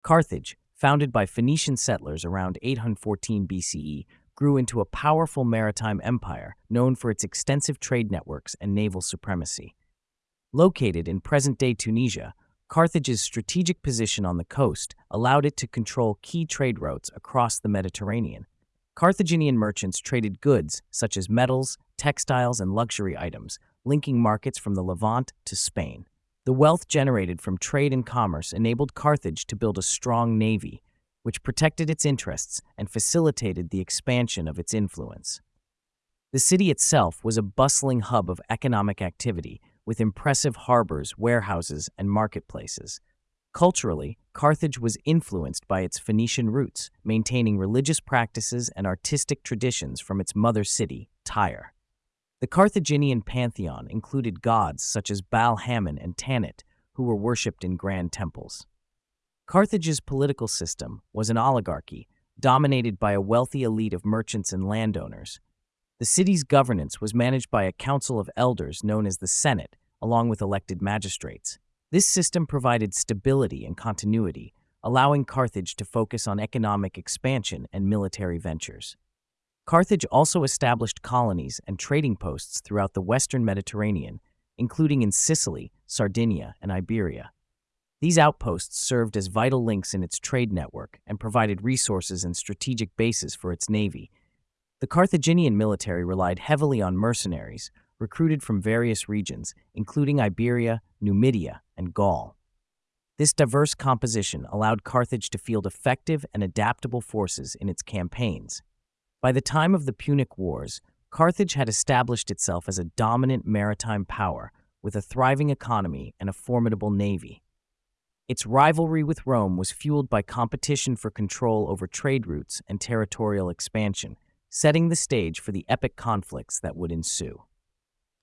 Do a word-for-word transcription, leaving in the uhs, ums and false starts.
Carthage, founded by Phoenician settlers around eight hundred fourteen B C E, grew into a powerful maritime empire known for its extensive trade networks and naval supremacy. Located in present-day Tunisia, Carthage's strategic position on the coast allowed it to control key trade routes across the Mediterranean. Carthaginian merchants traded goods such as metals, textiles, and luxury items, linking markets from the Levant to Spain. The wealth generated from trade and commerce enabled Carthage to build a strong navy, which protected its interests and facilitated the expansion of its influence. The city itself was a bustling hub of economic activity, with impressive harbors, warehouses, and marketplaces. Culturally, Carthage was influenced by its Phoenician roots, maintaining religious practices and artistic traditions from its mother city, Tyre. The Carthaginian pantheon included gods such as Baal Hammon and Tanit, who were worshipped in grand temples. Carthage's political system was an oligarchy, dominated by a wealthy elite of merchants and landowners. The city's governance was managed by a council of elders known as the Senate, along with elected magistrates. This system provided stability and continuity, allowing Carthage to focus on economic expansion and military ventures. Carthage also established colonies and trading posts throughout the western Mediterranean, including in Sicily, Sardinia, and Iberia. These outposts served as vital links in its trade network and provided resources and strategic bases for its navy. The Carthaginian military relied heavily on mercenaries, recruited from various regions, including Iberia, Numidia, and Gaul. This diverse composition allowed Carthage to field effective and adaptable forces in its campaigns. By the time of the Punic Wars, Carthage had established itself as a dominant maritime power with a thriving economy and a formidable navy. Its rivalry with Rome was fueled by competition for control over trade routes and territorial expansion, setting the stage for the epic conflicts that would ensue.